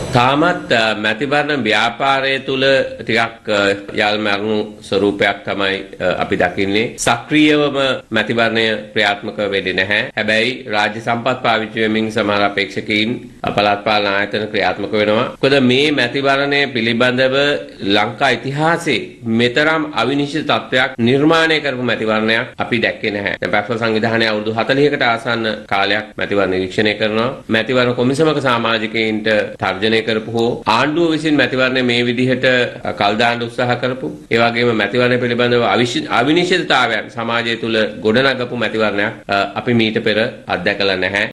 තාමත් මැතිවරණ ව්‍යාපාරය තුල ටිකක් යල් මරණු ස්වරූපයක් තමයි අපි දකින්නේ. සක්‍රීයවම මැතිවරණය ක්‍රියාත්මක වෙන්නේ නැහැ. හැබැයි රාජ්‍ය සම්පත් පාවිච්චි වෙමින් සමහර අපේක්ෂකයින් පළාත් පාලන ආයතන ක්‍රියාත්මක වෙනවා. මොකද මේ මැතිවරණය පිළිබඳව ලංකා ඉතිහාසයේ මෙතරම් අවිනිශ්චිත තත්ත්වයක් නිර්මාණය කරපු මැතිවරණයක් අපි දැක්කේ නැහැ. දැන් පැක්සල් සංවිධානය අවුරුදු 40කට ආසන්න කාලයක් මැතිවරණ නිරීක්ෂණය කරනවා. මැතිවරණ කොමිසමක සමාජිකයින්ට තර්ජනය කරපු හෝ ආණ්ඩුව විසින් මැතිවරණය මේ විදිහට කල් දාන්න උත්සාහ කරපු ඒ වගේම මැතිවරණය පිළිබඳව අවිනිශ්චිතතාවයන් සමාජය තුළ ගොඩනගපු මැතිවරණයක් අපි මීට පෙර අත්දැකලා නැහැ.